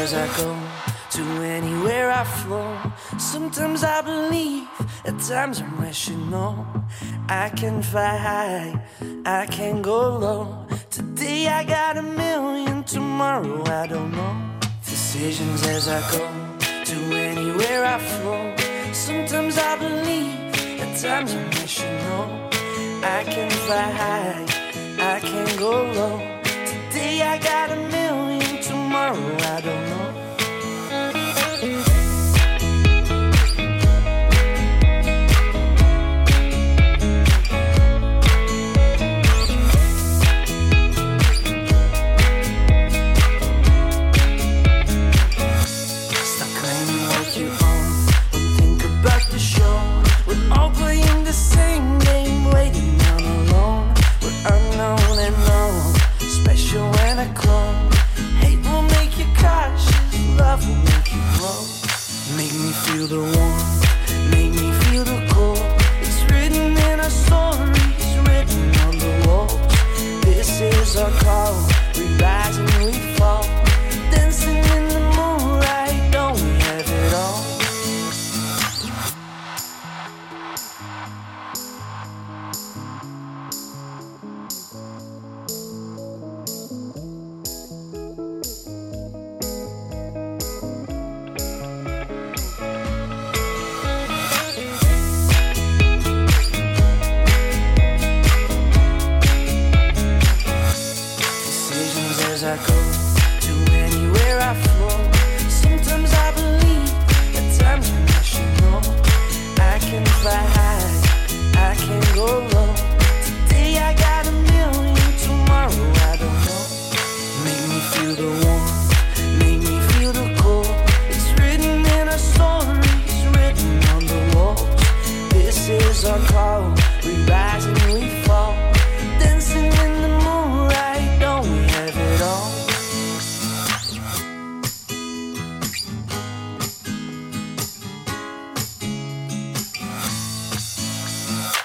as I go, to anywhere I flow. Sometimes I believe, at times I'm rational. I can fly high, I can go low. Today I got a million, tomorrow I don't know. Decisions as I go, to anywhere I flow. Sometimes I believe, at times I'm rational. I can fly high, I can go low. Today I got a million, tomorrow I don't